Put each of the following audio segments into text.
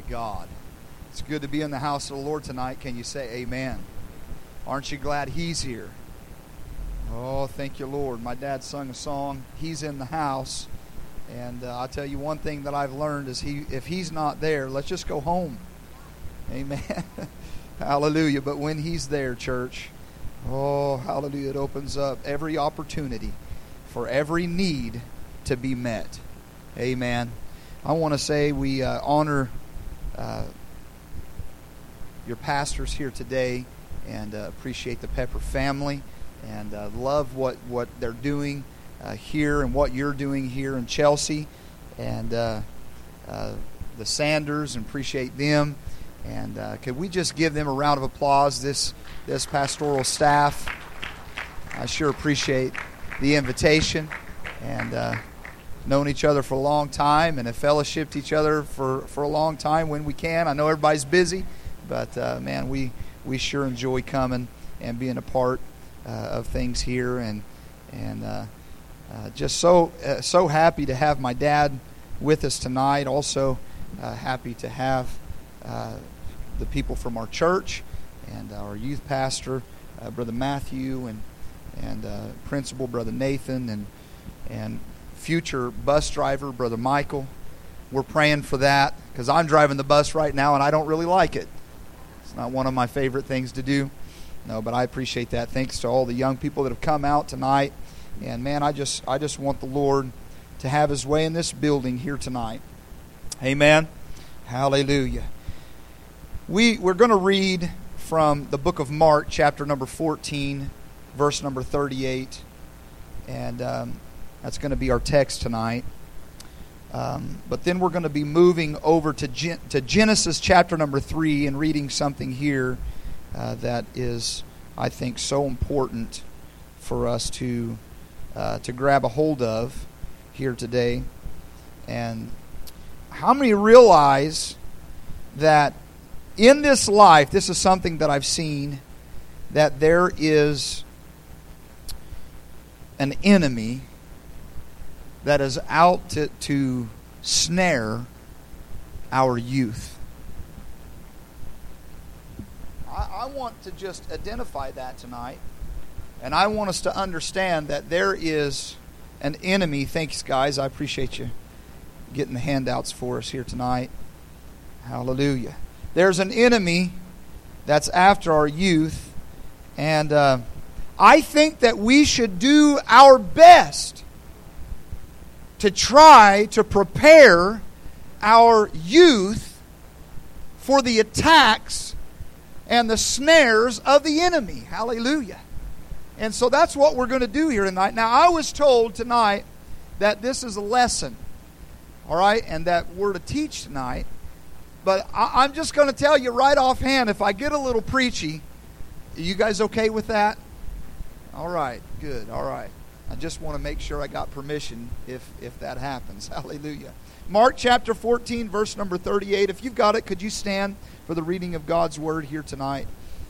God. It's good to be in the house of the Lord tonight. Can you say amen? Aren't you glad He's here? Oh, thank you, Lord. My dad sung a song, He's in the house. And I'll tell you one thing that I've learned is if He's not there, let's just go home. Amen. Hallelujah. But when He's there, church, oh, hallelujah, it opens up every opportunity for every need to be met. Amen. I want to say we honor your pastors here today and appreciate the Pepper family and love what they're doing here and what you're doing here in Chelsea, and the Sanders, and appreciate them. And could we just give them a round of applause, this pastoral staff? I sure appreciate the invitation, and known each other for a long time and have fellowshipped each other for a long time when we can. I know everybody's busy, but man, we sure enjoy coming and being a part of things here, and just so happy to have my dad with us tonight. Also happy to have the people from our church and our youth pastor, Brother Matthew, and principal, Brother Nathan, and future bus driver, Brother Michael. We're praying for that because I'm driving the bus right now and I don't really like it. It's not one of my favorite things to do. No, but I appreciate that. Thanks to all the young people that have come out tonight. And man, I just want the Lord to have His way in this building here tonight. Amen. Hallelujah. We're going to read from the book of Mark, chapter number 14, verse number 38. And that's going to be our text tonight. But then we're going to be moving over to Genesis chapter number 3 and reading something here that is, I think, so important for us to grab a hold of here today. And how many realize that in this life, this is something that I've seen, that there is an enemy that is out to snare our youth. I want to just identify that tonight. And I want us to understand that there is an enemy. Thanks, guys. I appreciate you getting the handouts for us here tonight. Hallelujah. There's an enemy that's after our youth. And I think that we should do our best to try to prepare our youth for the attacks and the snares of the enemy. Hallelujah. And so that's what we're going to do here tonight. Now, I was told tonight that this is a lesson, all right, and that we're to teach tonight. But I'm just going to tell you right offhand, if I get a little preachy, are you guys okay with that? All right, good, all right. I just want to make sure I got permission if that happens. Hallelujah. Mark chapter 14, verse number 38. If you've got it, could you stand for the reading of God's word here tonight?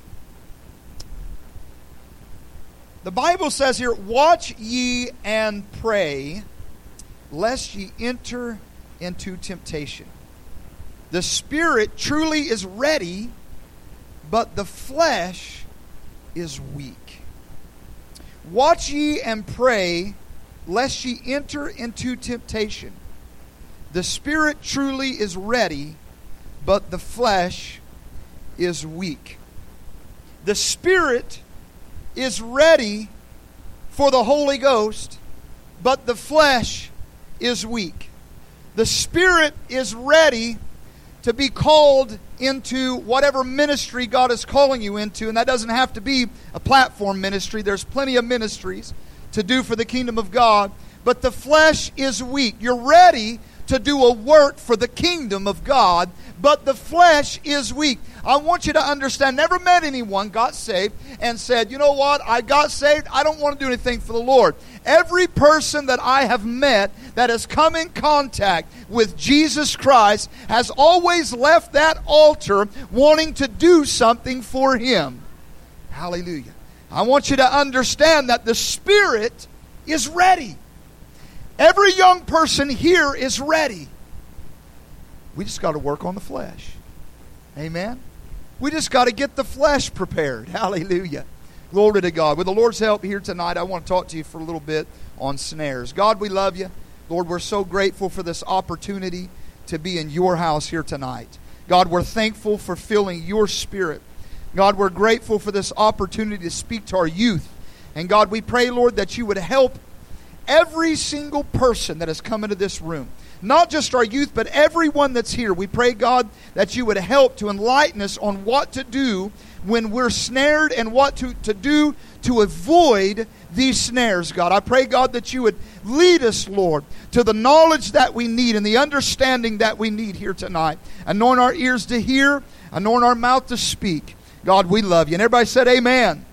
The Bible says here, "Watch ye and pray, lest ye enter into temptation. The spirit truly is ready, but the flesh is weak. Watch ye and pray, lest ye enter into temptation. The spirit truly is ready, but the flesh is weak." The spirit is ready for the Holy Ghost, but the flesh is weak. The spirit is ready to be called into whatever ministry God is calling you into. And that doesn't have to be a platform ministry. There's plenty of ministries to do for the kingdom of God. But the flesh is weak. You're ready to do a work for the kingdom of God, but the flesh is weak. I want you to understand, never met anyone got saved and said, you know what, I got saved, I don't want to do anything for the Lord. Every person that I have met that has come in contact with Jesus Christ has always left that altar wanting to do something for Him. Hallelujah. I want you to understand that the Spirit is ready. Every young person here is ready. We just got to work on the flesh. Amen? We just got to get the flesh prepared. Hallelujah. Glory to God. With the Lord's help here tonight, I want to talk to you for a little bit on snares. God, we love you. Lord, we're so grateful for this opportunity to be in your house here tonight. God, we're thankful for feeling your Spirit. God, we're grateful for this opportunity to speak to our youth. And God, we pray, Lord, that you would help every single person that has come into this room. Not just our youth, but everyone that's here. We pray, God, that you would help to enlighten us on what to do when we're snared and what to do to avoid these snares, God. I pray, God, that you would lead us, Lord, to the knowledge that we need and the understanding that we need here tonight. Anoint our ears to hear, anoint our mouth to speak. God, we love you. And everybody said amen.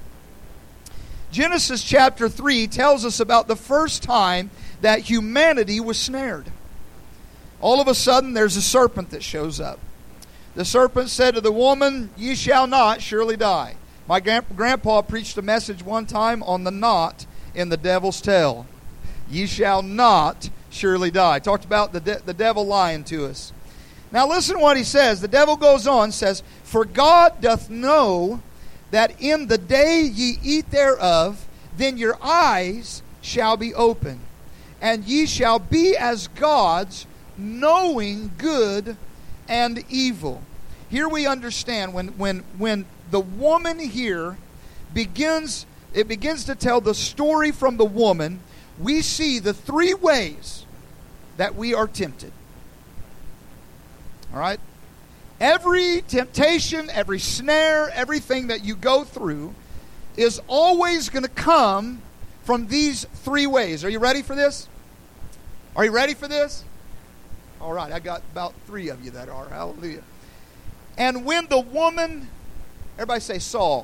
Genesis chapter 3 tells us about the first time that humanity was snared. All of a sudden, there's a serpent that shows up. The serpent said to the woman, "Ye shall not surely die." My grandpa preached a message one time on the knot in the devil's tail. Ye shall not surely die. Talked about the devil lying to us. Now listen to what he says. The devil goes on, says, "For God doth know that in the day ye eat thereof, then your eyes shall be opened, and ye shall be as gods, knowing good and evil." Here we understand when the woman here begins to tell the story from the woman, we see the three ways that we are tempted. All right? Every temptation, every snare, everything that you go through is always going to come from these three ways. Are you ready for this? Are you ready for this? All right, I got about 3 of you that are. Hallelujah. And when the woman, everybody say saw,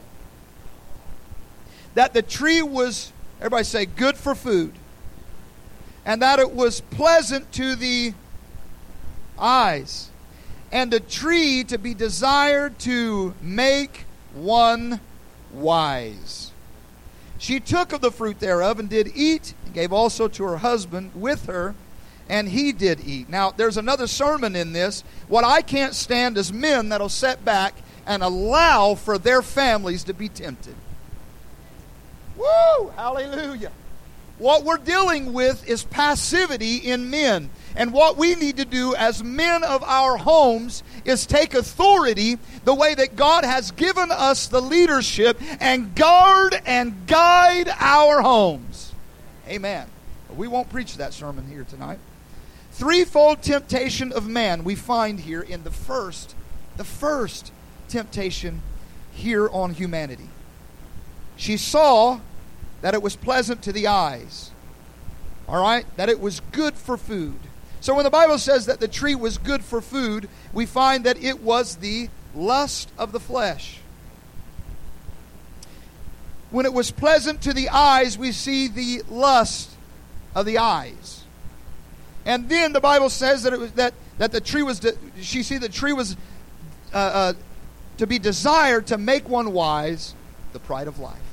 that the tree was, everybody say, good for food, and that it was pleasant to the eyes, and a tree to be desired to make one wise. She took of the fruit thereof and did eat, and gave also to her husband with her, and he did eat. Now, there's another sermon in this. What I can't stand is men that'll sit back and allow for their families to be tempted. Woo! Hallelujah. What we're dealing with is passivity in men. And what we need to do as men of our homes is take authority the way that God has given us the leadership and guard and guide our homes. Amen. But we won't preach that sermon here tonight. Threefold temptation of man we find here in the first temptation here on humanity. She saw that it was pleasant to the eyes. All right? That it was good for food. So when the Bible says that the tree was good for food, we find that it was the lust of the flesh. When it was pleasant to the eyes, we see the lust of the eyes. And then the Bible says that it was that the tree was she see the tree was to be desired to make one wise, the pride of life.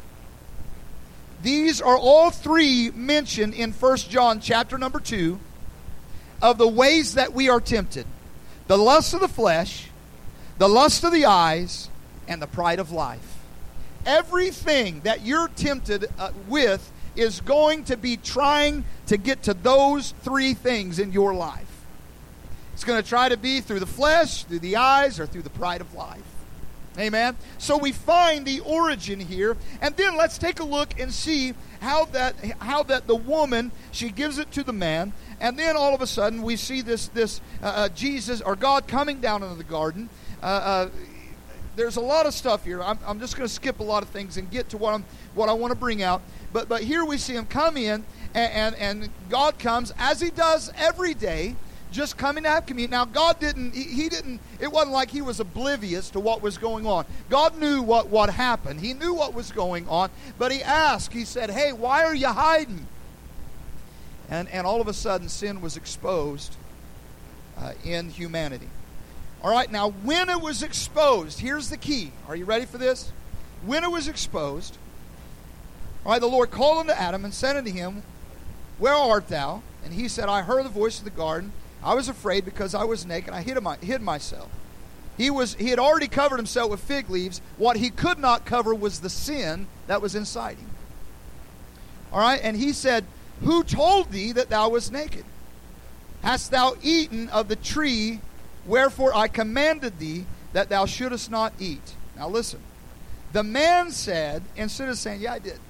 These are all three mentioned in 1 John chapter number 2 of the ways that we are tempted. The lust of the flesh, the lust of the eyes, and the pride of life. Everything that you're tempted with is going to be trying to get to those three things in your life. It's going to try to be through the flesh, through the eyes, or through the pride of life. Amen? So we find the origin here, and then let's take a look and see how that the woman, she gives it to the man, and then all of a sudden we see this Jesus or God coming down into the garden. There's a lot of stuff here. I'm just going to skip a lot of things and get to what I want to bring out. But here we see him come in, and God comes as he does every day, just coming to have communion. Now, God didn't, it wasn't like he was oblivious to what was going on. God knew what happened. He knew what was going on, but he asked, he said, "Hey, why are you hiding?" And all of a sudden, sin was exposed in humanity. All right, now, when it was exposed, here's the key. Are you ready for this? When it was exposed, all right, the Lord called unto Adam and said unto him, "Where art thou?" And he said, "I heard the voice of the garden. I was afraid because I was naked. I hid myself. He had already covered himself with fig leaves. What he could not cover was the sin that was inside him. All right, and he said, who told thee that thou wast naked? Hast thou eaten of the tree wherefore I commanded thee that thou shouldest not eat? Now listen. The man said, instead of saying, yeah, I did.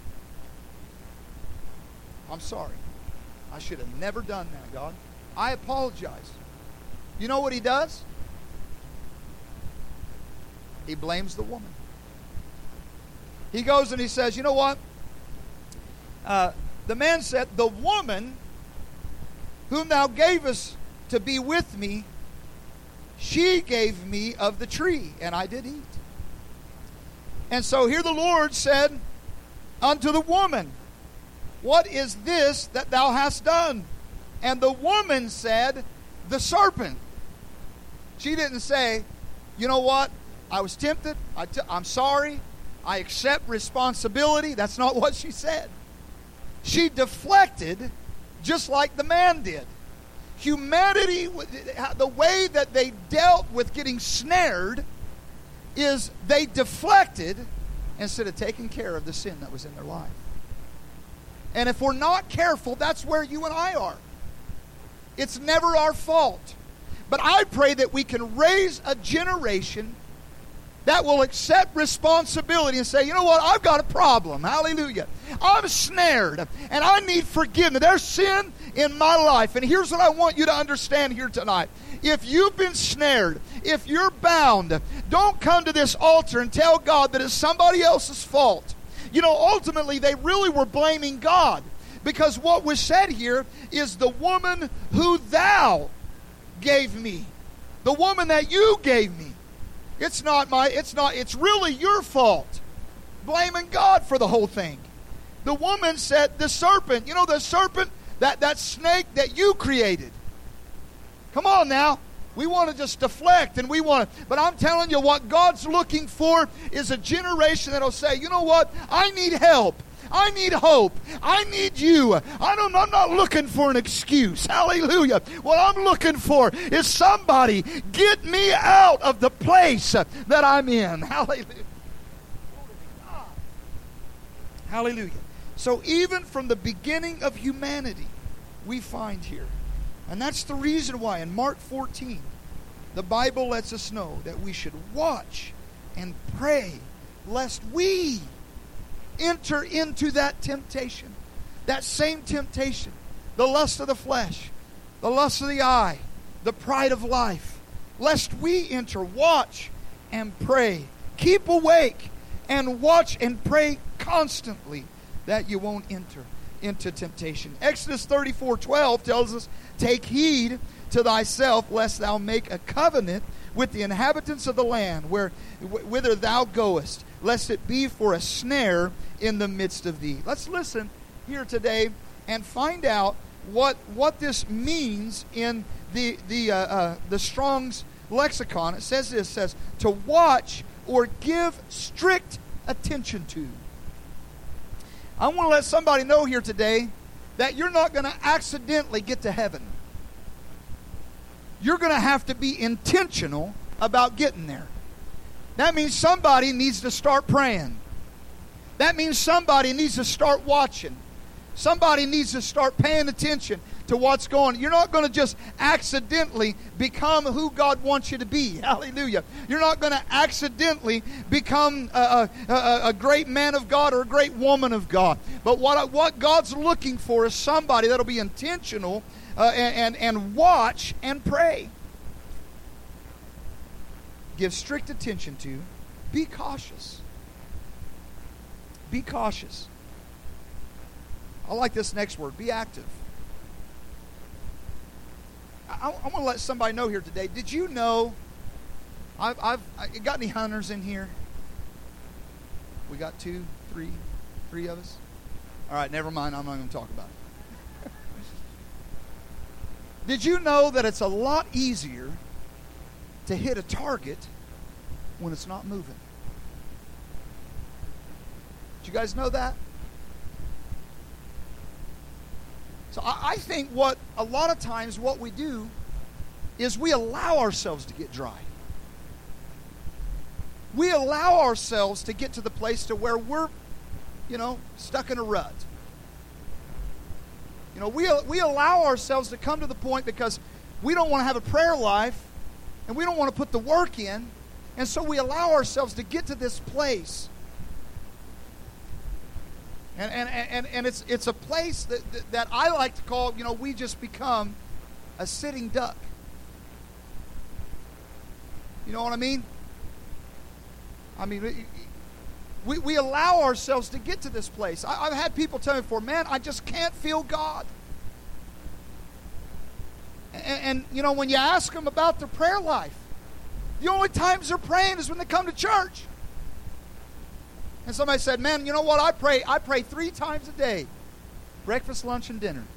I'm sorry. I should have never done that, God. I apologize. You know what he does? He blames the woman. He goes and he says, you know what? The man said, the woman whom thou gavest to be with me, she gave me of the tree, and I did eat. And so here the Lord said unto the woman, what is this that thou hast done? And the woman said, the serpent. She didn't say, you know what? I was tempted. I'm sorry. I accept responsibility. That's not what she said. She deflected just like the man did. Humanity, the way that they dealt with getting snared is they deflected instead of taking care of the sin that was in their life. And if we're not careful, that's where you and I are. It's never our fault. But I pray that we can raise a generation that will accept responsibility and say, you know what, I've got a problem. Hallelujah. I'm snared and I need forgiveness. There's sin in my life. And here's what I want you to understand here tonight. If you've been snared, if you're bound, don't come to this altar and tell God that it's somebody else's fault. You know, ultimately they really were blaming God, because what was said here is the woman who thou gave me. The woman that you gave me. It's really your fault. Blaming God for the whole thing. The woman said, the serpent, you know the serpent, that snake that you created. Come on now. We want to just deflect and but I'm telling you, what God's looking for is a generation that'll say, you know what? I need help. I need hope. I need you. I'm not looking for an excuse. Hallelujah. What I'm looking for is somebody get me out of the place that I'm in. Hallelujah. Hallelujah. So even from the beginning of humanity, we find here, and that's the reason why in Mark 14, the Bible lets us know that we should watch and pray lest we enter into that temptation, that same temptation, the lust of the flesh, the lust of the eye, the pride of life, lest we enter. Watch and pray. Keep awake and watch and pray constantly that you won't enter into temptation. Exodus 34:12 tells us, take heed to thyself lest thou make a covenant with the inhabitants of the land whither thou goest, lest it be for a snare in the midst of thee. Let's listen here today and find out what this means in the Strong's lexicon. It says this, says to watch or give strict attention to. I want to let somebody know here today that you're not going to accidentally get to heaven. You're going to have to be intentional about getting there. That means somebody needs to start praying. That means somebody needs to start watching. Somebody needs to start paying attention to what's going on. You're not going to just accidentally become who God wants you to be. Hallelujah. You're not going to accidentally become a great man of God or a great woman of God. But what God's looking for is somebody that'll be intentional and watch and pray. Give strict attention to. Be cautious. Be cautious. I like this next word. Be active. I want to let somebody know here today. Did you know? I got any hunters in here? We got three of us. All right, never mind. I'm not going to talk about it. Did you know that it's a lot easier to hit a target when it's not moving? Did you guys know that? So I think a lot of times what we do is we allow ourselves to get dry. We allow ourselves to get to the place to where we're, stuck in a rut. We allow ourselves to come to the point because we don't want to have a prayer life and we don't want to put the work in. And so we allow ourselves to get to this place. And it's a place that I like to call, we just become a sitting duck. You know what I mean? We allow ourselves to get to this place. I've had people tell me before, man, I just can't feel God. And when you ask them about their prayer life, the only times they're praying is when they come to church. And somebody said, man, you know what? I pray 3 times a day. Breakfast, lunch, and dinner.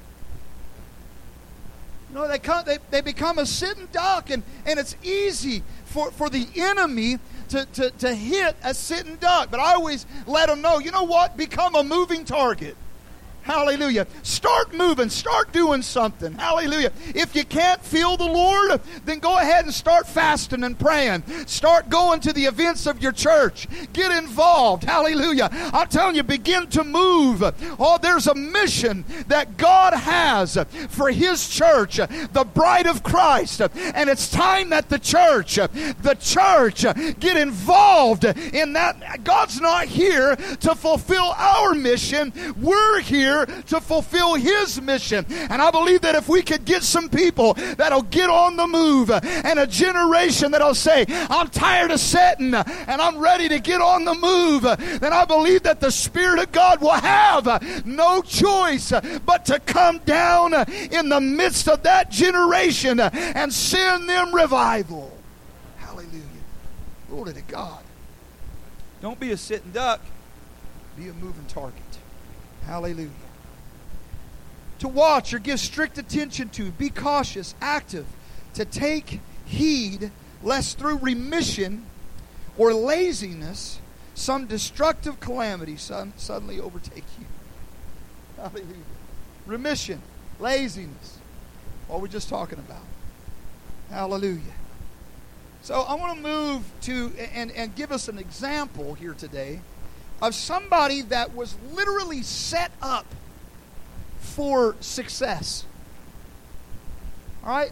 They become a sitting duck, and it's easy for the enemy to hit a sitting duck. But I always let them know, you know what? Become a moving target. Hallelujah. Start moving. Start doing something. Hallelujah. If you can't feel the Lord, then go ahead and start fasting and praying. Start going to the events of your church. Get involved. Hallelujah. I'm telling you, begin to move. Oh, there's a mission that God has for His church, the bride of Christ. And it's time that the church get involved in that. God's not here to fulfill our mission. We're here to fulfill His mission. And I believe that if we could get some people that'll get on the move, and a generation that'll say, I'm tired of sitting and I'm ready to get on the move, then I believe that the Spirit of God will have no choice but to come down in the midst of that generation and send them revival. Hallelujah. Glory to God. Don't be a sitting duck. Be a moving target. Hallelujah. To watch or give strict attention to, be cautious, active, to take heed lest through remission or laziness some destructive calamity suddenly overtake you. Hallelujah. Remission, laziness, what we're just talking about. Hallelujah. So I want to move to and give us an example here today of somebody that was literally set up for success. All right?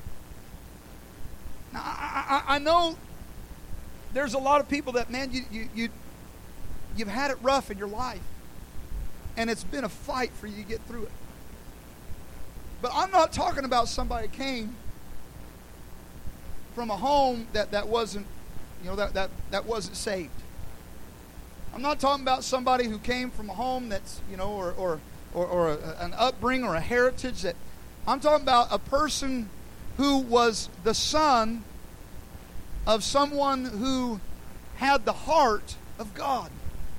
I know there's a lot of people that, man, you've had it rough in your life, and it's been a fight for you to get through it. But I'm not talking about somebody that came from a home that wasn't, that wasn't saved. I'm not talking about somebody who came from a home that's, or an upbringing or a heritage that. I'm talking about a person who was the son of someone who had the heart of God.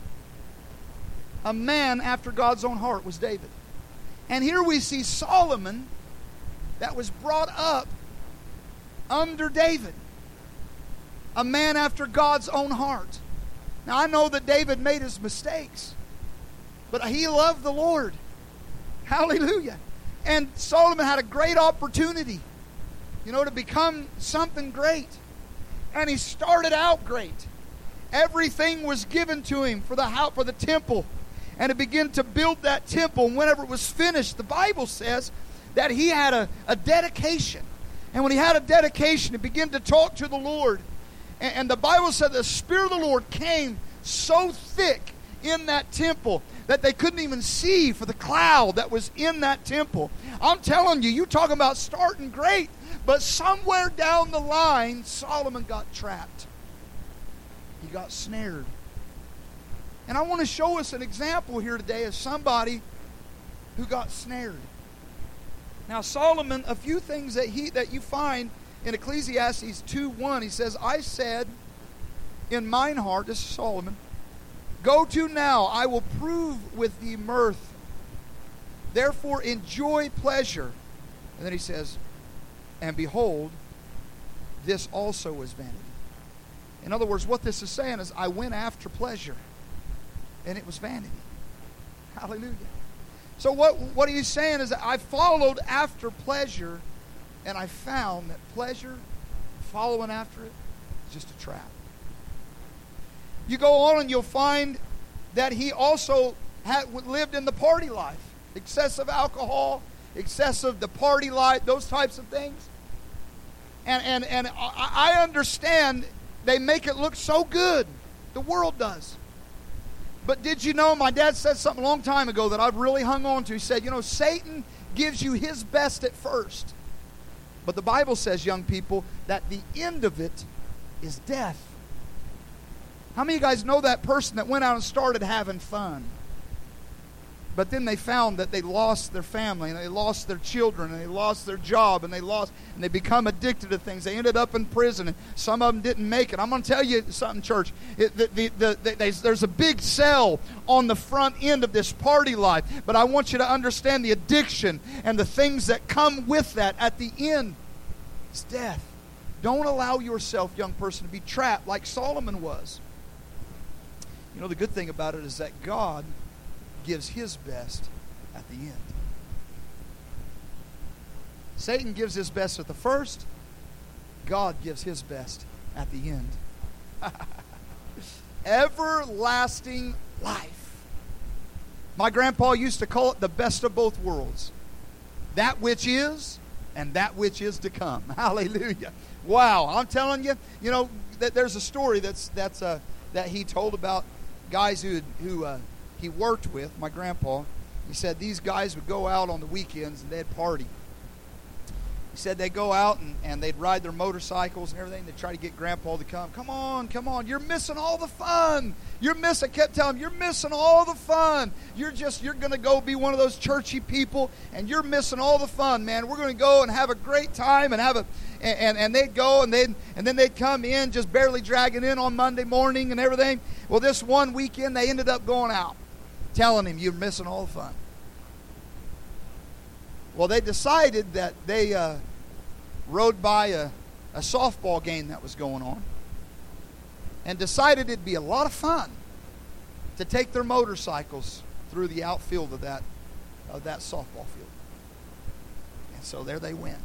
A man after God's own heart was David. And here we see Solomon that was brought up under David. A man after God's own heart. Now I know that David made his mistakes, but he loved the Lord. Hallelujah. And Solomon had a great opportunity, to become something great. And he started out great. Everything was given to him for the house, for the temple. And he began to build that temple. And whenever it was finished, the Bible says that he had a dedication. And when he had a dedication, he began to talk to the Lord. And the Bible said the Spirit of the Lord came so thick in that temple that they couldn't even see for the cloud that was in that temple. I'm telling you, you're talking about starting great, but somewhere down the line, Solomon got trapped. He got snared. And I want to show us an example here today of somebody who got snared. Now, Solomon, a few things that you find in Ecclesiastes 2:1, he says, I said in mine heart, this is Solomon, go to now, I will prove with thee mirth. Therefore enjoy pleasure. And then he says, and behold, this also is vanity. In other words, what this is saying is, I went after pleasure, and it was vanity. Hallelujah. So what he's saying is that I followed after pleasure, And I found that pleasure, following after it, is just a trap. You go on and you'll find that he also lived in the party life. Excessive alcohol, excessive the party life, those types of things. And I understand they make it look so good. The world does. But did you know, my dad said something a long time ago that I've really hung on to. He said, Satan gives you his best at first. But the Bible says, young people, that the end of it is death. How many of you guys know that person that went out and started having fun? But then they found that they lost their family, and they lost their children, and they lost their job, and they become addicted to things. They ended up in prison, and some of them didn't make it. I'm going to tell you something, church. There's a big cell on the front end of this party life, but I want you to understand the addiction and the things that come with that at the end. It's death. Don't allow yourself, young person, to be trapped like Solomon was. The good thing about it is that God gives his best at the end. Satan gives his best at the first. God gives his best at the end. Everlasting life. My grandpa used to call it the best of both worlds. That which is and that which is to come. Hallelujah. Wow. I'm telling you, that there's a story that he told about guys who he worked with, my grandpa. He said these guys would go out on the weekends and they'd party. He said they'd go out and they'd ride their motorcycles and everything. They'd try to get grandpa to come. Come on. You're missing all the fun. I kept telling him, you're missing all the fun. You're going to go be one of those churchy people and you're missing all the fun, man. We're going to go and have a great time and and they'd go and then they'd come in just barely dragging in on Monday morning and everything. Well, this one weekend they ended up going out, telling him you're missing all the fun. Well, they decided that they rode by a softball game that was going on and decided it'd be a lot of fun to take their motorcycles through the outfield of that softball field. And so there they went.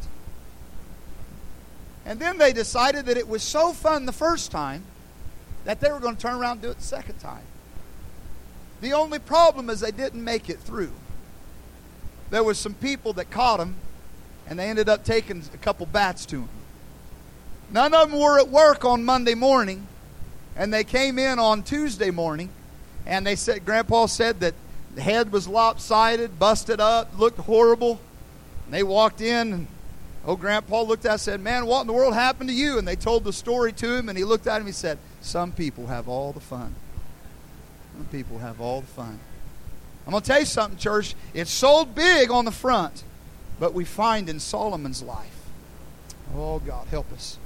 And then they decided that it was so fun the first time that they were going to turn around and do it the second time. The only problem is they didn't make it through. There was some people that caught them, and they ended up taking a couple bats to them. None of them were at work on Monday morning, and they came in on Tuesday morning, and they said, Grandpa said that the head was lopsided, busted up, looked horrible. And they walked in, and Grandpa looked at us and said, man, what in the world happened to you? And they told the story to him, and he looked at him and he said, some people have all the fun. Some people have all the fun. I'm going to tell you something, church. It's sold big on the front, but we find in Solomon's life. Oh, God, help us.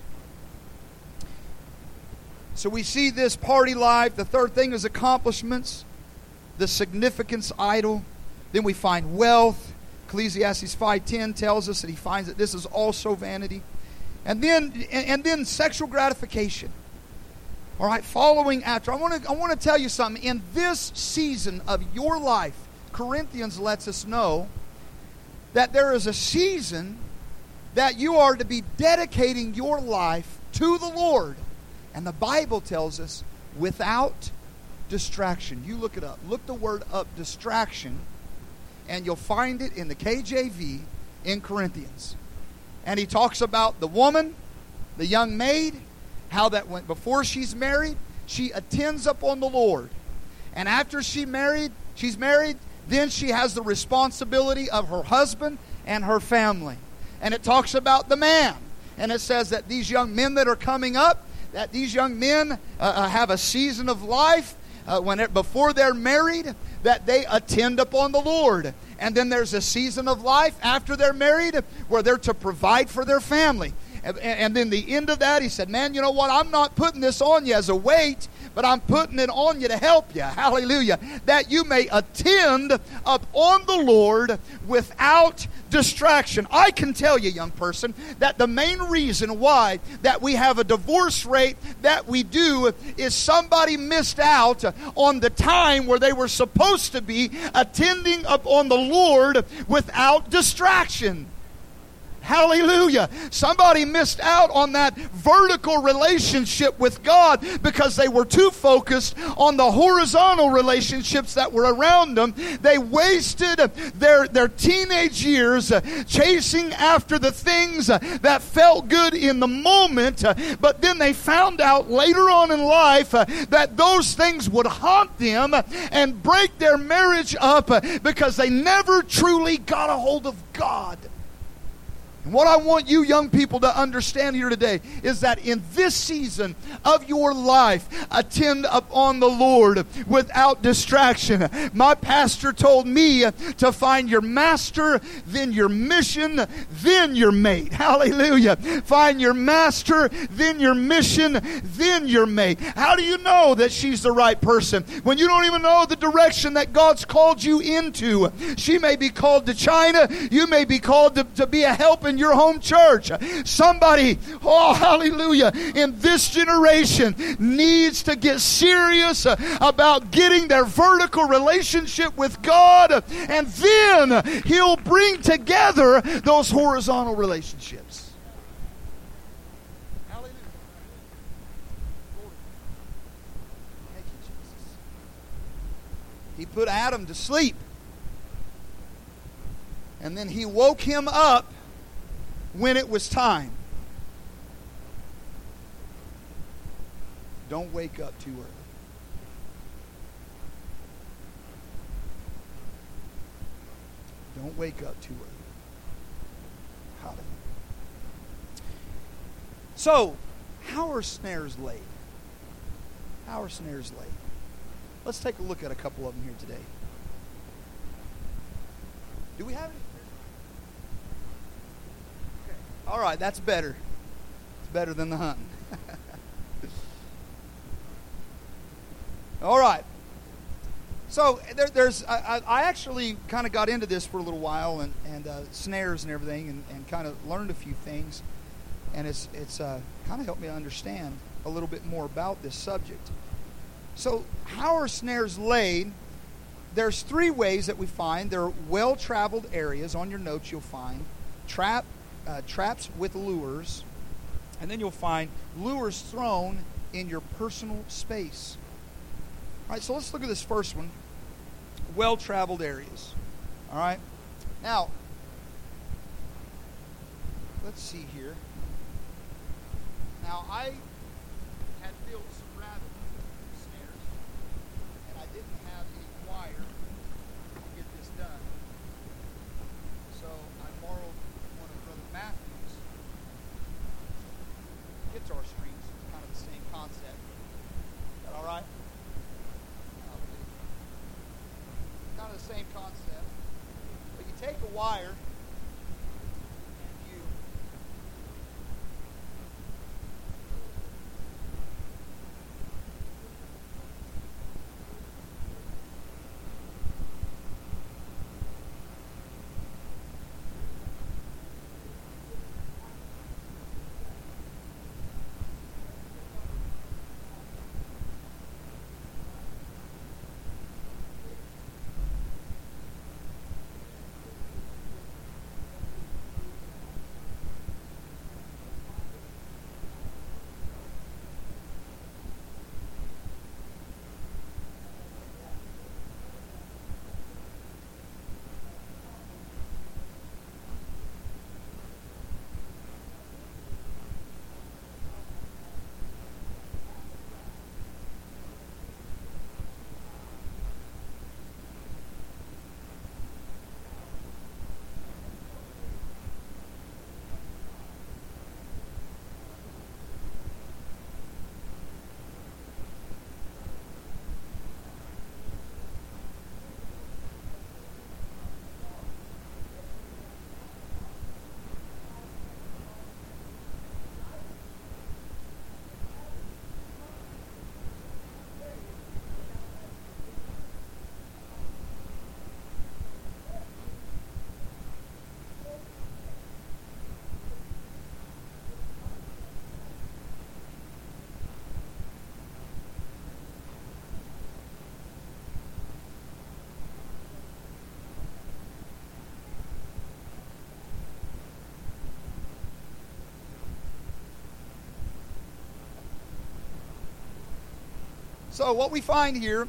So we see this party life. The third thing is accomplishments. The significance idol. Then we find wealth. Ecclesiastes 5:10 tells us that he finds that this is also vanity. And then sexual gratification. All right, following after. I want to tell you something. In this season of your life, Corinthians lets us know that there is a season that you are to be dedicating your life to the Lord. And the Bible tells us without distraction. You look it up. Look the word up, distraction, and you'll find it in the KJV in Corinthians. And he talks about the woman, the young maid, how that went before she's married, she attends upon the Lord. And after she's married, then she has the responsibility of her husband and her family. And it talks about the man. And it says that these young men that are coming up, that these young men have a season of life before they're married, that they attend upon the Lord. And then there's a season of life after they're married where they're to provide for their family. And then the end of that, he said, man, you know what? I'm not putting this on you as a weight, but I'm putting it on you to help you. Hallelujah. That you may attend upon the Lord without distraction. I can tell you, young person, that the main reason why that we have a divorce rate that we do is somebody missed out on the time where they were supposed to be attending upon the Lord without distraction. Hallelujah. Somebody missed out on that vertical relationship with God because they were too focused on the horizontal relationships that were around them. They wasted their teenage years chasing after the things that felt good in the moment, but then they found out later on in life that those things would haunt them and break their marriage up because they never truly got a hold of God. And what I want you young people to understand here today is that in this season of your life, attend upon the Lord without distraction. My pastor told me to find your master, then your mission, then your mate. Hallelujah. Find your master, then your mission, then your mate. How do you know that she's the right person when you don't even know the direction that God's called you into? She may be called to China. You may be called to be a help in your home church. Somebody, oh hallelujah, in this generation needs to get serious about getting their vertical relationship with God, and then He'll bring together those horizontal relationships. Hallelujah. Thank you, Jesus. He put Adam to sleep, and then He woke him up when it was time. Don't wake up too early. Don't wake up too early. Hallelujah. So, how are snares laid? How are snares laid? Let's take a look at a couple of them here today. Do we have any? All right, that's better. It's better than the hunting. All right. So I actually kind of got into this for a little while and snares and everything and kind of learned a few things. And it's kind of helped me understand a little bit more about this subject. So how are snares laid? There's 3 ways that we find. There are well-traveled areas. On your notes you'll find traps with lures, and then you'll find lures thrown in your personal space. All right, so let's look at this first one, well-traveled areas. All right, now let's see here. Now I had built some rabbit snares, and I didn't have any wire to get this done, so I borrowed one of Brother Matthew's guitar strings. It's kind of the same concept. Is that all right? Kind of the same concept. But you take a wire and you So what we find here,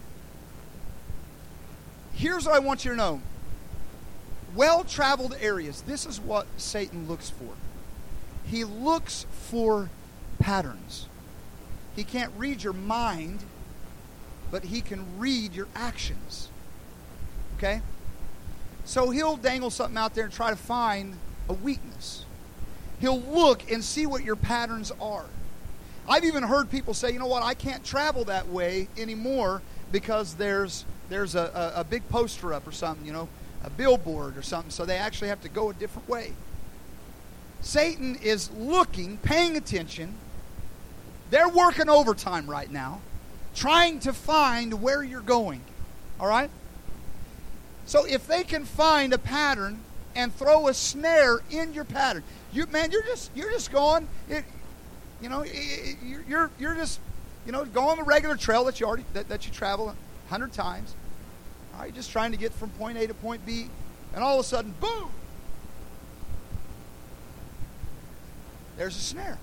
here's what I want you to know. Well-traveled areas, this is what Satan looks for. He looks for patterns. He can't read your mind, but he can read your actions. Okay? So he'll dangle something out there and try to find a weakness. He'll look and see what your patterns are. I've even heard people say, you know what, I can't travel that way anymore because there's a big poster up or something, a billboard or something, so they actually have to go a different way. Satan is looking, paying attention. They're working overtime right now, trying to find where you're going. All right? So if they can find a pattern and throw a snare in your pattern, you're just going, you're just going the regular trail that you travel 100 times. All right, just trying to get from point A to point B, and all of a sudden, boom! There's a snare.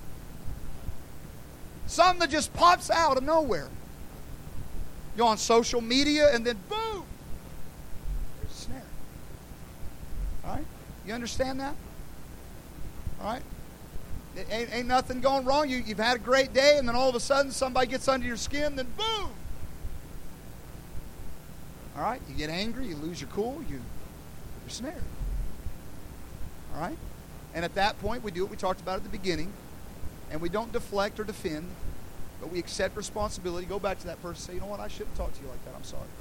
Something that just pops out of nowhere. You're on social media, and then boom! There's a snare. All right? You understand that? All right? Ain't nothing going wrong. You've had a great day, and then all of a sudden somebody gets under your skin, then boom! All right? You get angry, you lose your cool, you're snared. All right? And at that point, we do what we talked about at the beginning, and we don't deflect or defend, but we accept responsibility, go back to that person and say, you know what, I shouldn't talk to you like that. I'm sorry.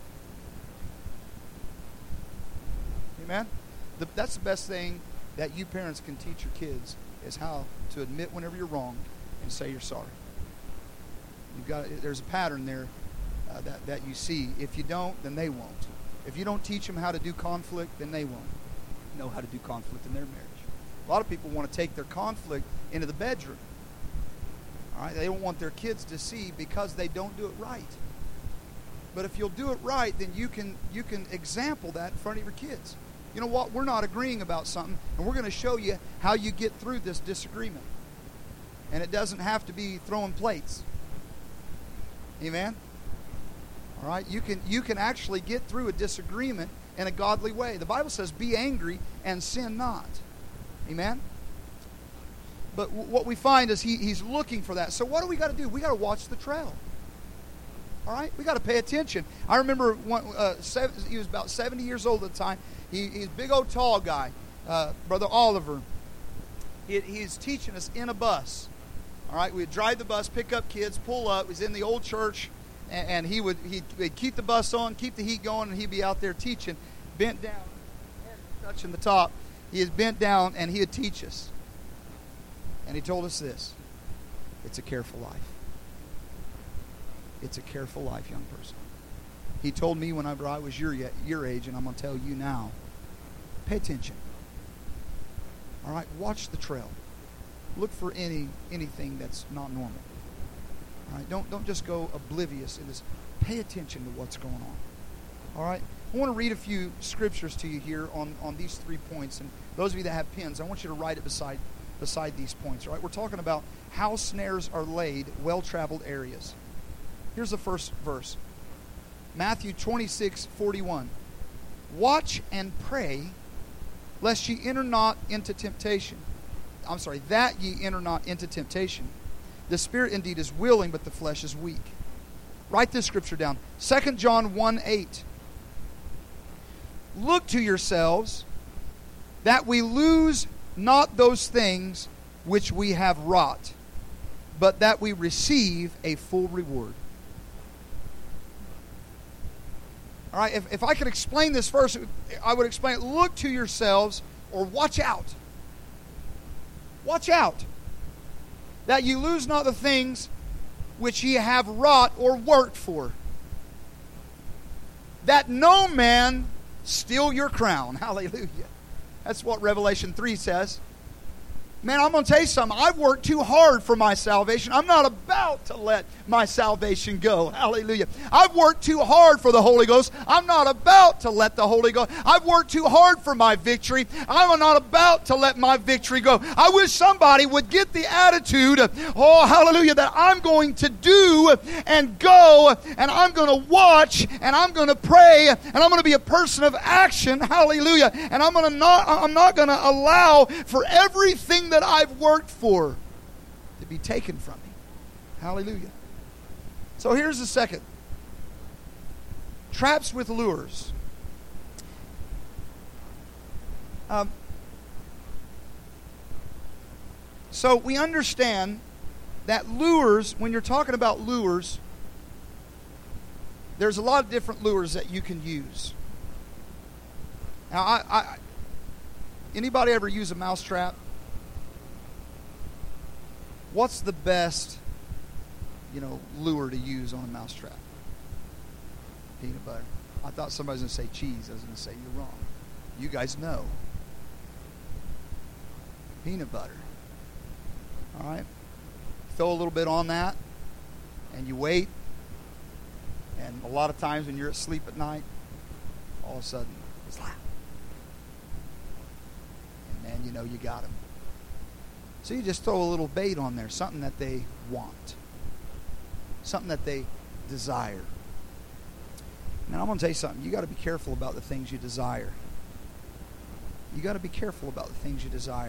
Amen? That's the best thing that you parents can teach your kids is how to admit whenever you're wrong and say you're sorry. There's a pattern there that you see. If you don't, then they won't. If you don't teach them how to do conflict, then they won't know how to do conflict in their marriage. A lot of people want to take their conflict into the bedroom. All right? They don't want their kids to see because they don't do it right. But if you'll do it right, then you can example that in front of your kids. You know what? We're not agreeing about something, and we're going to show you how you get through this disagreement. And it doesn't have to be throwing plates. Amen? All right? You can actually get through a disagreement in a godly way. The Bible says, be angry and sin not. Amen? But what we find is he's looking for that. So what do we got to do? We got to watch the trail. All right? We got to pay attention. I remember he was about 70 years old at the time. He's a big old tall guy, Brother Oliver. He's teaching us in a bus. All right? We'd drive the bus, pick up kids, pull up. He was in the old church, and he'd keep the bus on, keep the heat going, and he'd be out there teaching, bent down, touching the top. He is bent down, and he would teach us. And he told us this: it's a careful life. It's a careful life, young person. He told me whenever I was your age, and I'm going to tell you now, pay attention. All right? Watch the trail. Look for anything that's not normal. All right? Don't just go oblivious in this. Pay attention to what's going on. All right? I want to read a few scriptures to you here on these 3 points. And those of you that have pens, I want you to write it beside these points. All right? We're talking about how snares are laid, well-traveled areas. Here's the first verse. Matthew 26:41. Watch and pray, lest ye enter not into temptation. That ye enter not into temptation. The spirit indeed is willing, but the flesh is weak. Write this scripture down. 2 John 1:8. Look to yourselves, that we lose not those things which we have wrought, but that we receive a full reward. All right, if I could explain this verse, I would explain it. Look to yourselves, or watch out. Watch out, that you lose not the things which ye have wrought or worked for, that no man steal your crown. Hallelujah. That's what Revelation 3 says. Man, I'm going to tell you something. I've worked too hard for my salvation. I'm not about to let my salvation go. Hallelujah. I've worked too hard for the Holy Ghost. I'm not about to let the Holy Ghost. I've worked too hard for my victory. I'm not about to let my victory go. I wish somebody would get the attitude, oh, hallelujah, that I'm going to do and go, and I'm going to watch, and I'm going to pray, and I'm going to be a person of action. Hallelujah. And I'm not going to allow for everything that I've worked for to be taken from me. Hallelujah. So here's the second. Traps with lures. So we understand that lures, when you're talking about lures, there's a lot of different lures that you can use. Now, anybody ever use a mousetrap? What's the best, lure to use on a mousetrap? Peanut butter. I thought somebody was going to say cheese. I was going to say, you're wrong. You guys know. Peanut butter. All right? Throw a little bit on that, and you wait. And a lot of times when you're asleep at night, all of a sudden, it's loud. And man, you got them. So you just throw a little bait on there, something that they want, something that they desire. Now, I'm going to tell you something. You got to be careful about the things you desire. You got to be careful about the things you desire.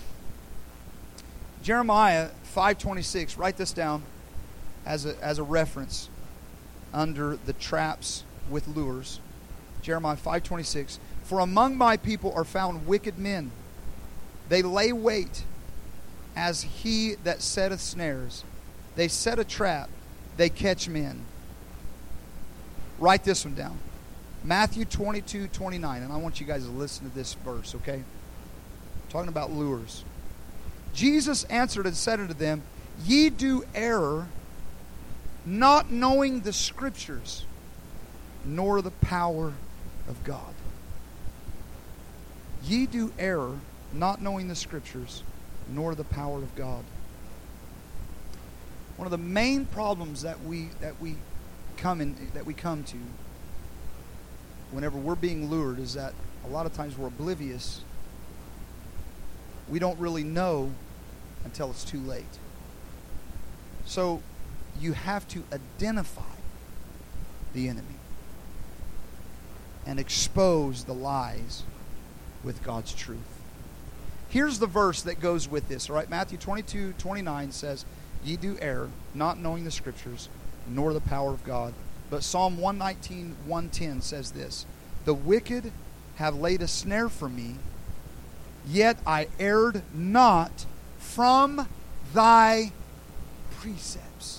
Jeremiah 5:26. Write this down as a reference under the traps with lures. Jeremiah 5:26. For among my people are found wicked men. They lay wait as he that setteth snares. They set a trap. They catch men. Write this one down. Matthew 22:29. And I want you guys to listen to this verse, okay? Talking about lures. Jesus answered and said unto them, Ye do err, not knowing the Scriptures, nor the power of God. Ye do err, not knowing the Scriptures, nor the power of God. One of the main problems that we come to whenever we're being lured is that a lot of times we're oblivious. We don't really know until it's too late. So you have to identify the enemy and expose the lies with God's truth. Here's the verse that goes with this, all right? Matthew 22:29 says, Ye do err, not knowing the Scriptures, nor the power of God. But Psalm 119:110 says this, The wicked have laid a snare for me, yet I erred not from thy precepts.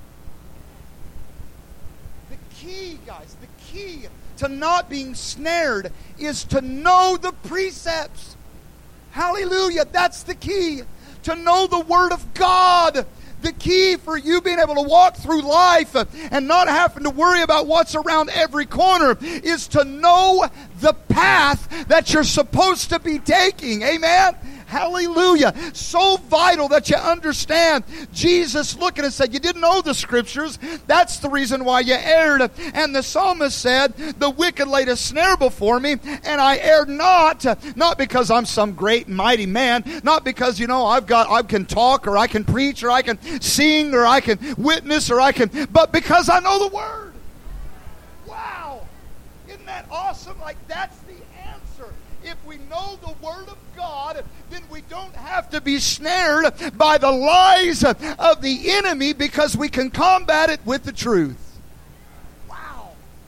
The key, guys, the key to not being snared is to know the precepts. Hallelujah. That's the key. To know the Word of God. The key for you being able to walk through life and not having to worry about what's around every corner is to know the path that you're supposed to be taking. Amen? Hallelujah. So vital that you understand. Jesus looked and said, you didn't know the Scriptures. That's the reason why you erred. And the psalmist said, the wicked laid a snare before me, and I erred not. Not because I'm some great and mighty man. Not because, I can talk, or I can preach, or I can sing, or I can witness, but because I know the Word. Wow. Isn't that awesome? Like, that's the answer. If we know the Word of God, then we don't have to be snared by the lies of the enemy because we can combat it with the truth. Wow.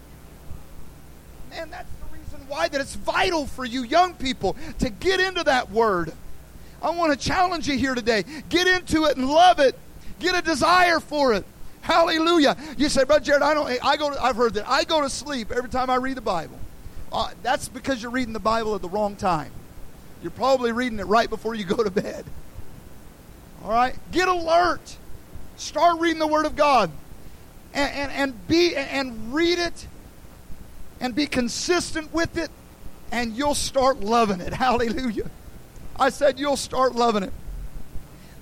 Man, that's the reason why that it's vital for you young people to get into that Word. I want to challenge you here today. Get into it and love it. Get a desire for it. Hallelujah. You say, Brother Jared, I've heard that. I go to sleep every time I read the Bible. That's because you're reading the Bible at the wrong time. You're probably reading it right before you go to bed. All right? Get alert. Start reading the Word of God. And read it. And be consistent with it. And you'll start loving it. Hallelujah. I said you'll start loving it.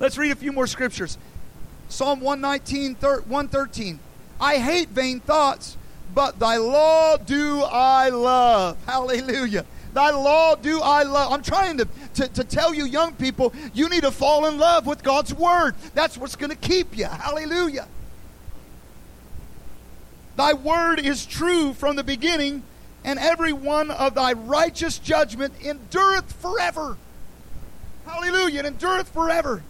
Let's read a few more scriptures. Psalm 119, 113. I hate vain thoughts, but thy law do I love. Hallelujah. Thy law do I love. I'm trying to tell you young people, you need to fall in love with God's word. That's what's going to keep you. Hallelujah. Thy word is true from the beginning, and every one of thy righteous judgment endureth forever. Hallelujah. It endureth forever.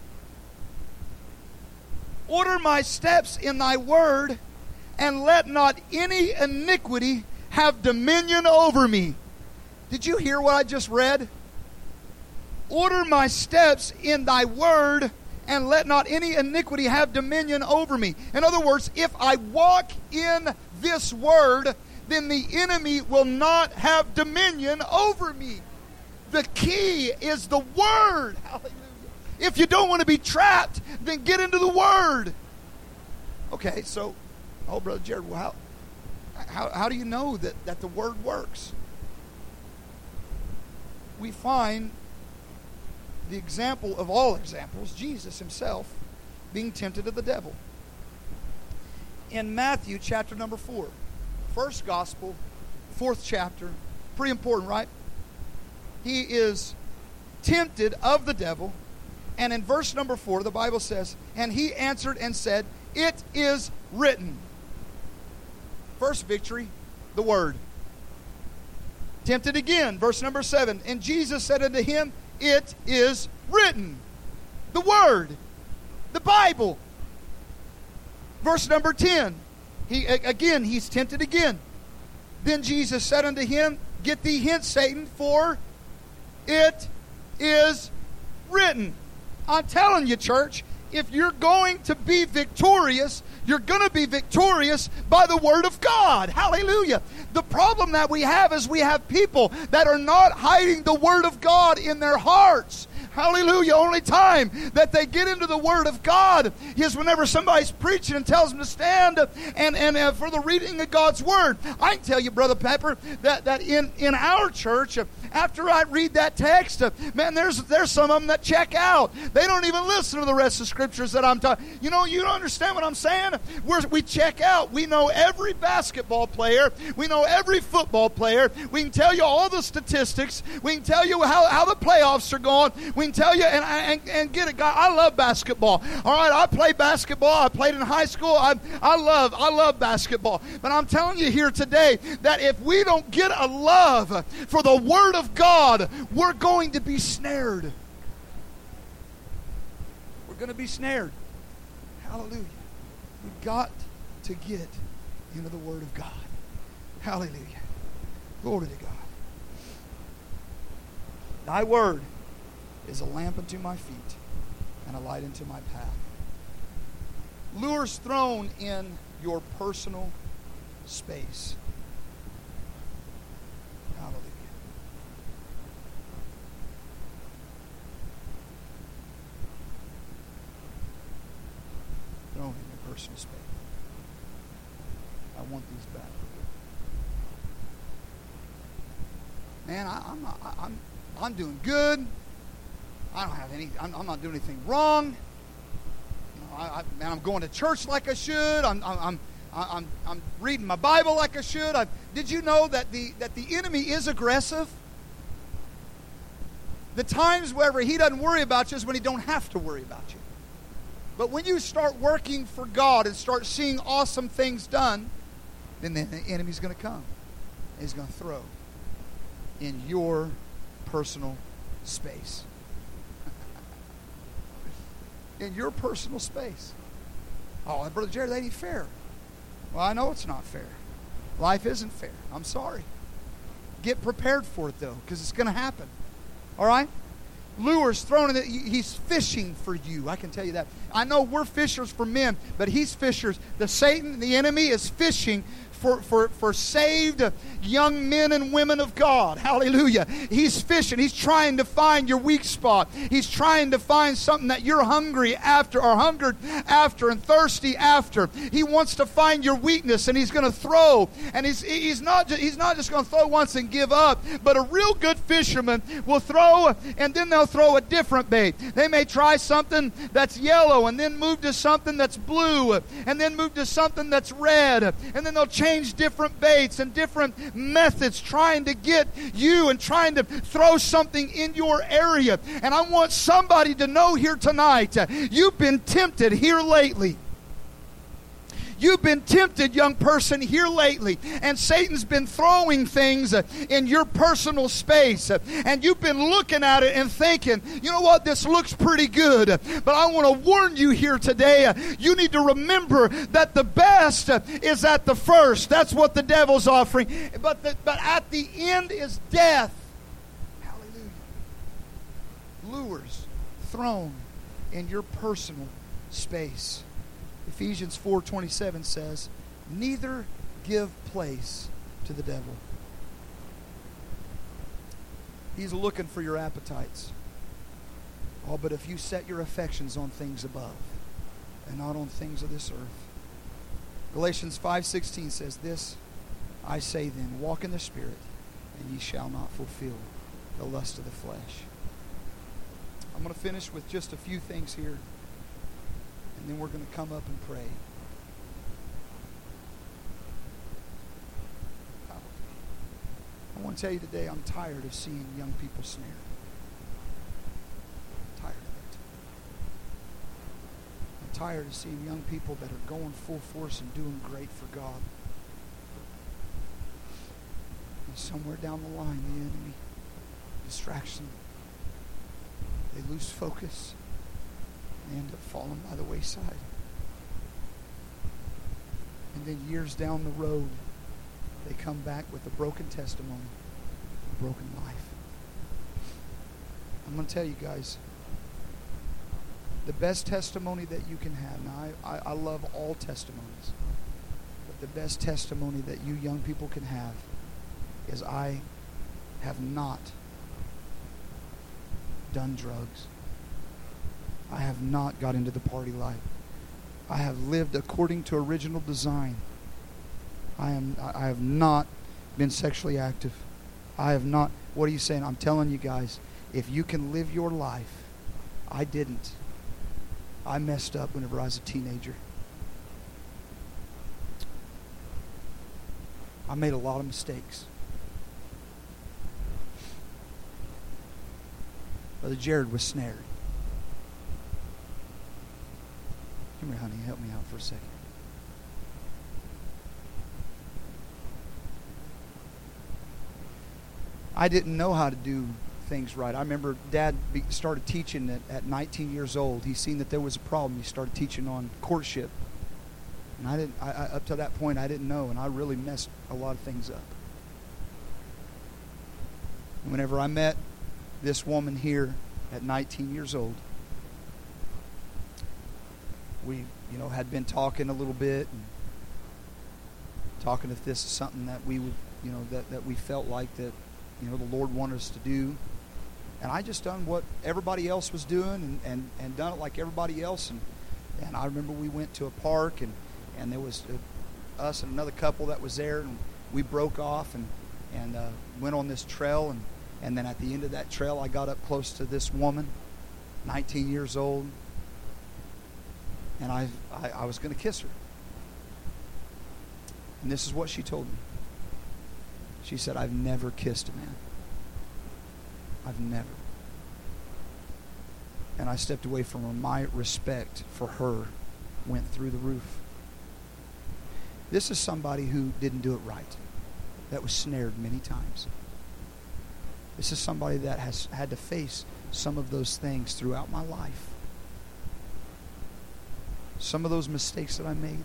Order my steps in thy word, and let not any iniquity have dominion over me. Did you hear what I just read? Order my steps in thy word, and let not any iniquity have dominion over me. In other words, if I walk in this word, then the enemy will not have dominion over me. The key is the word. Hallelujah. If you don't want to be trapped, then get into the word. Okay, so, Brother Jared, well, how do you know that the word works? We find the example of all examples, Jesus himself being tempted of the devil. In Matthew chapter number 4, first gospel, 4th chapter, pretty important, right? He is tempted of the devil, and in verse number 4, the Bible says, and he answered and said, it is written. First victory, the word. Tempted again, verse number 7. And Jesus said unto him, it is written. The word. The Bible. Verse number 10. He's tempted again. Then Jesus said unto him, get thee hence, Satan, for it is written. I'm telling you, church, if you're going to be victorious, you're going to be victorious by the Word of God. Hallelujah. The problem that we have is we have people that are not hiding the Word of God in their hearts. Hallelujah. Only time that they get into the Word of God is whenever somebody's preaching and tells them to stand and for the reading of God's Word. I can tell you, Brother Pepper, that in our church, after I read that text, man, there's some of them that check out. They don't even listen to the rest of the scriptures that I'm talking. You don't understand what I'm saying? We check out. We know every basketball player. We know every football player. We can tell you all the statistics. We can tell you how the playoffs are going. We can tell you and get it. I love basketball. All right, I play basketball. I played in high school. I love basketball. But I'm telling you here today that if we don't get a love for the Word of God, we're going to be snared. We're going to be snared. Hallelujah. We've got to get into the Word of God. Hallelujah. Glory to God. Thy Word is a lamp unto my feet and a light unto my path. Lures thrown in your personal space. Hallelujah. Thrown in your personal space. I want these back. Man, I'm doing good. I don't have any. I'm not doing anything wrong. Man, I'm going to church like I should. I'm reading my Bible like I should. Did you know that the enemy is aggressive? The times wherever he doesn't worry about you is when he don't have to worry about you. But when you start working for God and start seeing awesome things done, then the enemy's going to come. He's going to throw in your personal space. In your personal space. Oh, Brother Jared, that ain't fair. Well, I know it's not fair. Life isn't fair. I'm sorry. Get prepared for it, though, because it's going to happen. All right? Lures thrown in it. He's fishing for you. I can tell you that. I know we're fishers for men, but he's fishers. The Satan, the enemy, is fishing for saved young men and women of God. Hallelujah. He's fishing. He's trying to find your weak spot. He's trying to find something that you're hungry after, or hungered after and thirsty after. He wants to find your weakness, and He's going to throw. And he's not just going to throw once and give up, but a real good fisherman will throw, and then they'll throw a different bait. They may try something that's yellow and then move to something that's blue and then move to something that's red, and then they'll change different baits and different methods trying to get you and trying to throw something in your area. And I want somebody to know here tonight, you've been tempted here lately. You've been tempted, young person, here lately. And Satan's been throwing things in your personal space. And you've been looking at it and thinking, you know what, this looks pretty good. But I want to warn you here today, you need to remember that the best is at the first. That's what the devil's offering. But at the end is death. Hallelujah. Lures thrown in your personal space. Ephesians 4:27 says, neither give place to the devil. He's looking for your appetites. Oh, but if you set your affections on things above and not on things of this earth. Galatians 5:16 says, this I say then, walk in the Spirit, and ye shall not fulfill the lust of the flesh. I'm going to finish with just a few things here. And then we're going to come up and pray. I want to tell you today, I'm tired of seeing young people snared. I'm tired of it. I'm tired of seeing young people that are going full force and doing great for God. And somewhere down the line, the enemy distracts them. They lose focus. They end up falling by the wayside. And then years down the road, they come back with a broken testimony, a broken life. I'm going to tell you guys, the best testimony that you can have, now I love all testimonies, but the best testimony that you young people can have is I have not done drugs. I have not got into the party life. I have lived according to original design. I have not been sexually active. I have not. What are you saying? I'm telling you guys, if you can live your life, I didn't. I messed up whenever I was a teenager. I made a lot of mistakes. Brother Jared was snared. Come here, honey. Help me out for a second. I didn't know how to do things right. I remember Dad started teaching at 19 years old. He seen that there was a problem. He started teaching on courtship. And up to that point, I didn't know, and I really messed a lot of things up. And whenever I met this woman here at 19 years old, we, had been talking a little bit and talking if this is something that we would, that we felt like that, the Lord wanted us to do. And I just done what everybody else was doing and done it like everybody else. And I remember we went to a park and there was us and another couple that was there, and we broke off and went on this trail. And then at the end of that trail, I got up close to this woman, 19 years old. And I was going to kiss her. And this is what she told me. She said, I've never kissed a man. I've never. And I stepped away from her. My respect for her went through the roof. This is somebody who didn't do it right, that was snared many times. This is somebody that has had to face some of those things throughout my life. Some of those mistakes that I made.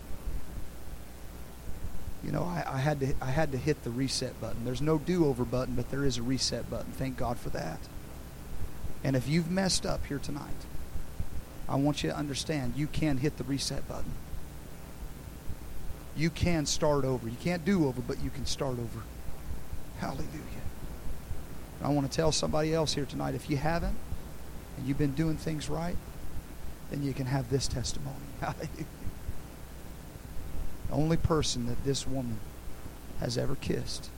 I had to hit the reset button. There's no do-over button, but there is a reset button. Thank God for that. And if you've messed up here tonight, I want you to understand you can hit the reset button. You can start over. You can't do over, but you can start over. Hallelujah. I want to tell somebody else here tonight, if you haven't, and you've been doing things right, then you can have this testimony. Hallelujah. The only person that this woman has ever kissed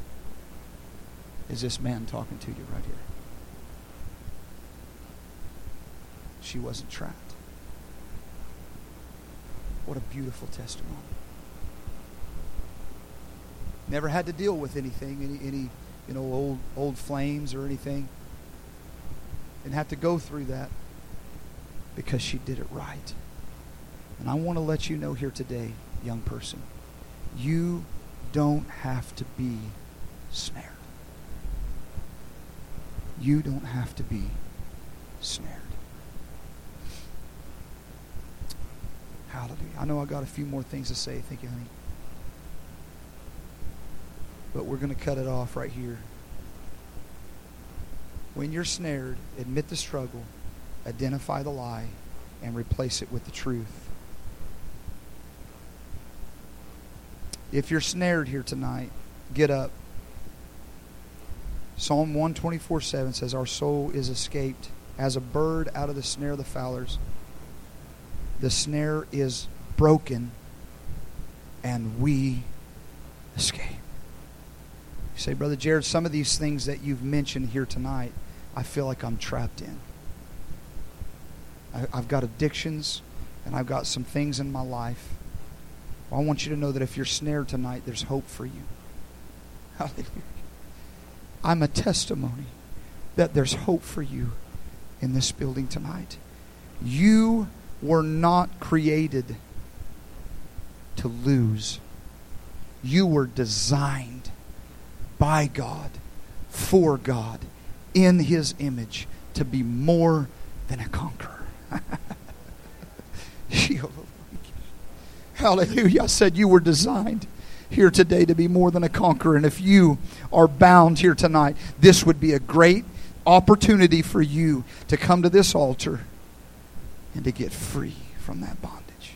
is this man talking to you right here. She wasn't trapped. What a beautiful testimony. Never had to deal with anything, any old flames or anything. Didn't have to go through that because she did it right. And I want to let you know here today, young person, you don't have to be snared. You don't have to be snared. Hallelujah. I know I got a few more things to say. Thank you, honey. But we're going to cut it off right here. When you're snared, admit the struggle, identify the lie, and replace it with the truth. If you're snared here tonight, get up. Psalm 124:7 says, our soul is escaped as a bird out of the snare of the fowlers. The snare is broken, and we escape. You say, Brother Jared, some of these things that you've mentioned here tonight, I feel like I'm trapped in. I've got addictions, and I've got some things in my life. Well, I want you to know that if you're snared tonight, there's hope for you. Hallelujah. I'm a testimony that there's hope for you in this building tonight. You were not created to lose. You were designed by God, for God, in His image, to be more than a conqueror. Hallelujah. I said you were designed here today to be more than a conqueror. And if you are bound here tonight, this would be a great opportunity for you to come to this altar and to get free from that bondage.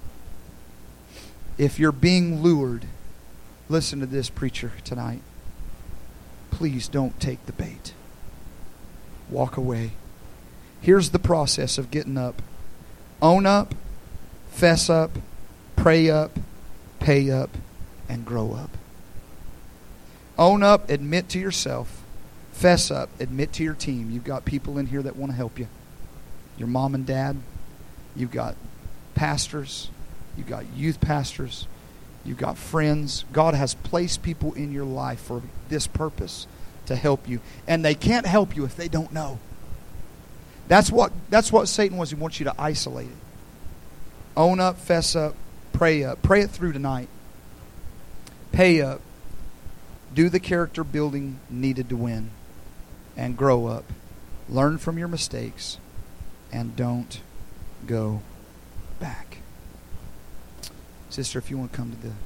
If you're being lured, listen to this, preacher, tonight. Please don't take the bait. Walk away. Here's the process of getting up. Own up, fess up, pray up, pay up, and grow up. Own up, admit to yourself. Fess up, admit to your team. You've got people in here that want to help you. Your mom and dad. You've got pastors. You've got youth pastors. You've got friends. God has placed people in your life for this purpose, to help you. And they can't help you if they don't know. That's what Satan wants. He wants you to isolate it. Own up, fess up, pray up. Pray it through tonight. Pay up. Do the character building needed to win. And grow up. Learn from your mistakes. And don't go back. Sister, if you want to come to the...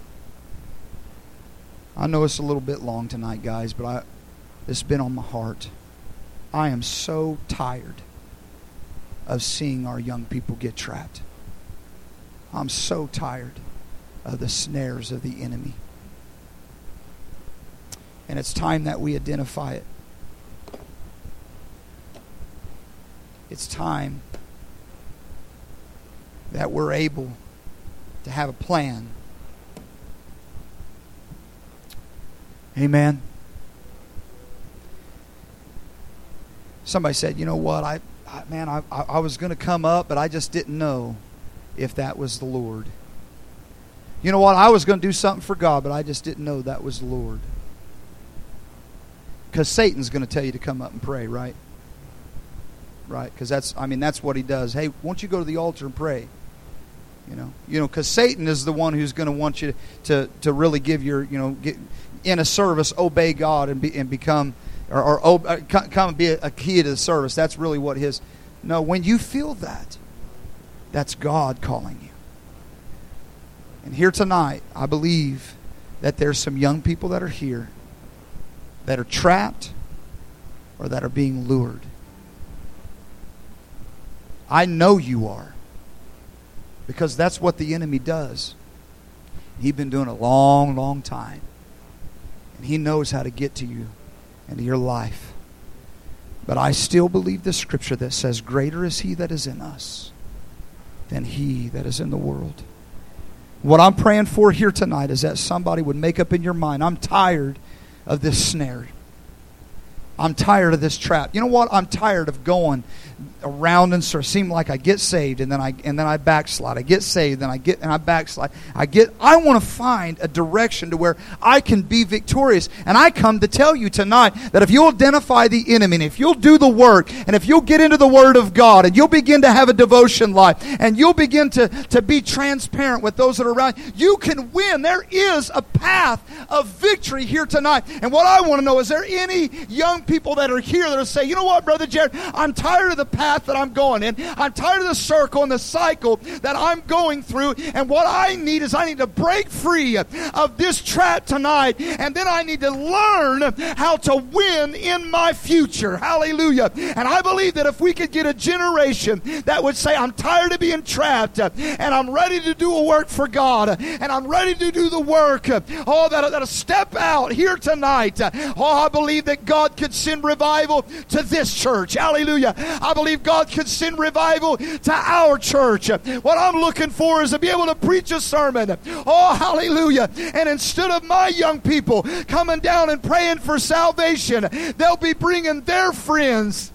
I know it's a little bit long tonight, guys, but it's been on my heart. I am so tired of seeing our young people get trapped. I'm so tired of the snares of the enemy. And it's time that we identify it. It's time that we're able to have a plan. Amen. Somebody said, you know what, I was going to come up, but I just didn't know if that was the Lord. You know what, I was going to do something for God, but I just didn't know that was the Lord. Because Satan's going to tell you to come up and pray, right? Right? Because that's what he does. Hey, won't you go to the altar and pray? You know, because Satan is the one who's going to want you to really give your, get in a service, obey God and become, come and be a key to the service. That's really what his. No, when you feel that, that's God calling you. And here tonight, I believe that there's some young people that are here that are trapped or that are being lured. I know you are. Because that's what the enemy does. He's been doing it a long, long time. And He knows how to get to you and to your life. But I still believe the scripture that says, greater is He that is in us than he that is in the world. What I'm praying for here tonight is that somebody would make up in your mind, I'm tired of this snare. I'm tired of this trap. You know what? I'm tired of going around and sort of seem like I get saved and then I backslide. I get saved, then I backslide. I want to find a direction to where I can be victorious. And I come to tell you tonight that if you'll identify the enemy, and if you'll do the work, and if you'll get into the Word of God, and you'll begin to have a devotion life, and you'll begin to be transparent with those that are around, you can win. There is a path of victory here tonight. And what I want to know, is there any young people that are here that will say, you know what, Brother Jared, I'm tired of the path that I'm going in. I'm tired of the circle and the cycle that I'm going through. And what I need to break free of this trap tonight. And then I need to learn how to win in my future. Hallelujah. And I believe that if we could get a generation that would say, I'm tired of being trapped and I'm ready to do a work for God and I'm ready to do the work, that'll step out here tonight. I believe that God could send revival to this church. Hallelujah. I believe God could send revival to our church. What I'm looking for is to be able to preach a sermon. Oh, hallelujah. And instead of my young people coming down and praying for salvation, they'll be bringing their friends.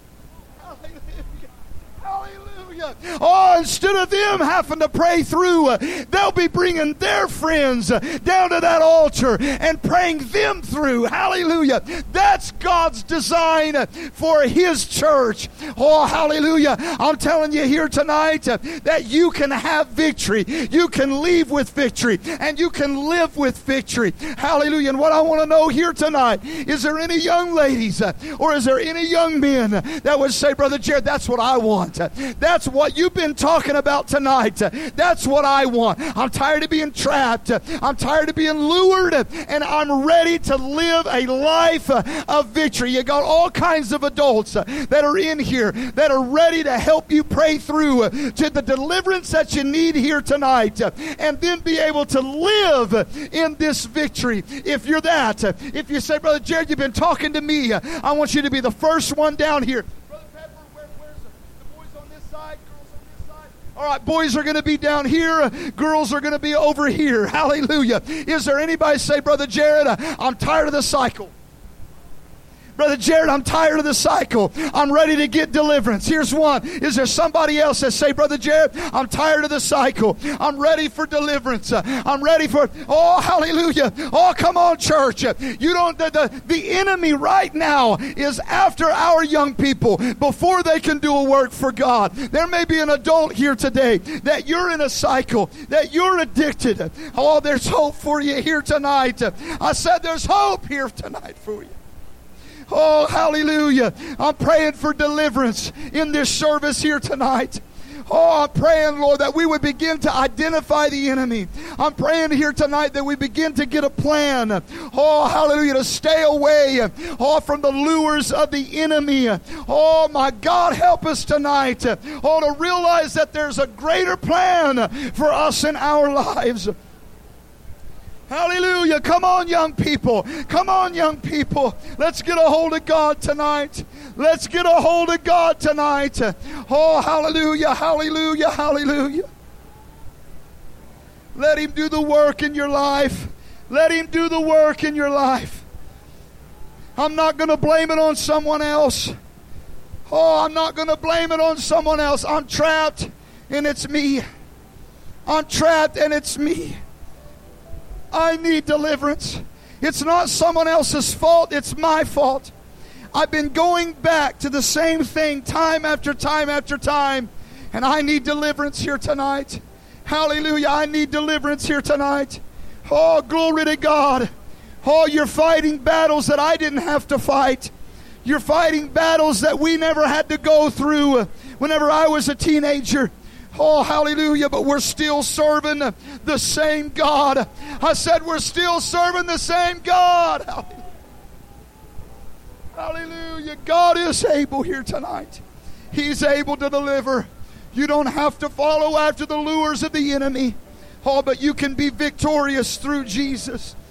Oh, instead of them having to pray through, they'll be bringing their friends down to that altar and praying them through. Hallelujah. That's God's design for His church. Oh, hallelujah. I'm telling you here tonight that you can have victory. You can leave with victory. And you can live with victory. Hallelujah. And what I want to know here tonight, is there any young ladies or is there any young men that would say, Brother Jared, that's what I want. That's what you've been talking about tonight. That's what I want. I'm tired of being trapped. I'm tired of being lured, and I'm ready to live a life of victory. You got all kinds of adults that are in here that are ready to help you pray through to the deliverance that you need here tonight, and then be able to live in this victory. If you're that, if you say, Brother Jared, you've been talking to me, I want you to be the first one down here. All right, boys are going to be down here. Girls are going to be over here. Hallelujah. Is there anybody say, Brother Jared, I'm tired of the cycle? Brother Jared, I'm tired of the cycle. I'm ready to get deliverance. Here's one. Is there somebody else that say, Brother Jared, I'm tired of the cycle. I'm ready for deliverance. I'm ready for, oh, hallelujah. Oh, come on, church. You don't, the enemy right now is after our young people before they can do a work for God. There may be an adult here today that you're in a cycle, that you're addicted. Oh, there's hope for you here tonight. I said there's hope here tonight for you. Oh, hallelujah. I'm praying for deliverance in this service here tonight. Oh, I'm praying, Lord, that we would begin to identify the enemy. I'm praying here tonight that we begin to get a plan. Oh, hallelujah, to stay away, from the lures of the enemy. Oh, my God, help us tonight. To realize that there's a greater plan for us in our lives. Hallelujah. Come on, young people. Come on, young people. Let's get a hold of God tonight. Let's get a hold of God tonight. Oh, hallelujah, hallelujah, hallelujah. Let Him do the work in your life. Let Him do the work in your life. I'm not going to blame it on someone else. Oh, I'm not going to blame it on someone else. I'm trapped, and it's me. I'm trapped, and it's me. I need deliverance. It's not someone else's fault. It's my fault. I've been going back to the same thing time after time after time. And I need deliverance here tonight. Hallelujah. I need deliverance here tonight. Oh, glory to God. Oh, you're fighting battles that I didn't have to fight. You're fighting battles that we never had to go through whenever I was a teenager. Oh, hallelujah, but we're still serving the same God. I said we're still serving the same God. Hallelujah. Hallelujah. God is able here tonight. He's able to deliver. You don't have to follow after the lures of the enemy. Oh, but you can be victorious through Jesus.